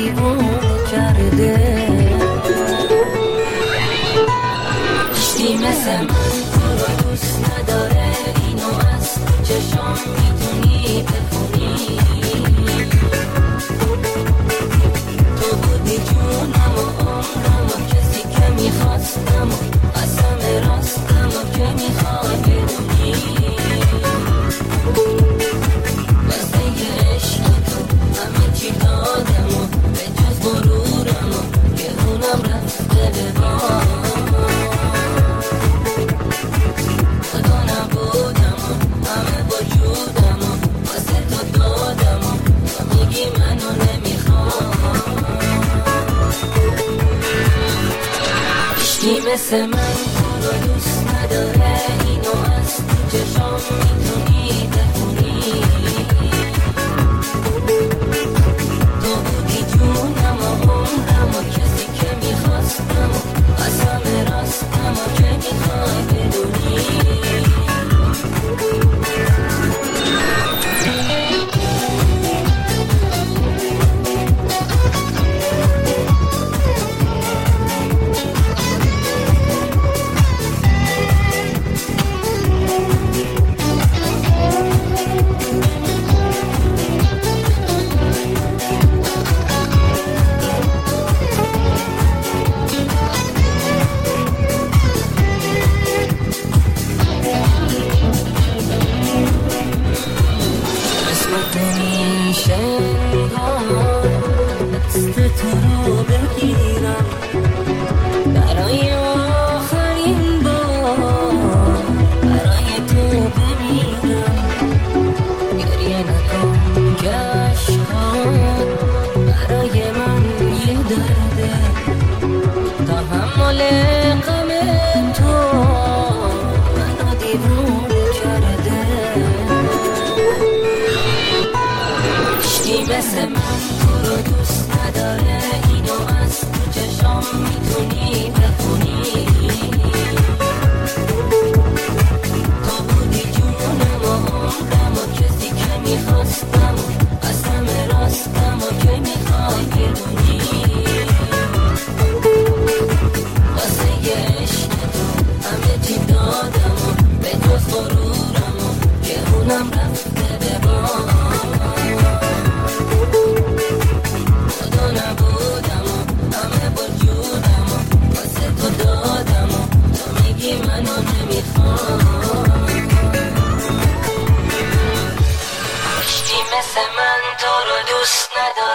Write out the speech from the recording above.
دیوونه کرده. کشتی مثل من تو رو دوست نداره، اینو از چشام میتونی بخونی. تو بودی جونم و عمرم و کسی که میخواستم و قسم راستم و که میخوای بدونی. واسه یه عشق تو همه چی دادم و به جز غرورم و که اونم رفته به خدا نبودم و همه وجودم و واسه تو دادم و تو میگی منو نمیخوام. هیچکی مثل من تو رو دوست نداره، اینو از تو چشام میتونی بخونی. تو بودی جونم و عمرم و کسی که میخواستم و قسم راستم و که میخوای بدونی. دست تو رو بگیرم برای آخرین بار، برای تو بمیرم. گریه نکن که عشقات برای من یه درده، تحمل غم تو منو دیوونه کرده. هیچکی مثل من تو رو دوست نداره، اینو از تو چشام میتونی بخونی. تو بودی جونم و عمرم و کسی که میخواستم و قسم راستم و که میخوای بدونی. واسه یه عشق تو همه چی دادم و به جز غرورم و که اونم رفته به بام. منو نمیخوام. کشتی مثل من تو رو دوست نداره.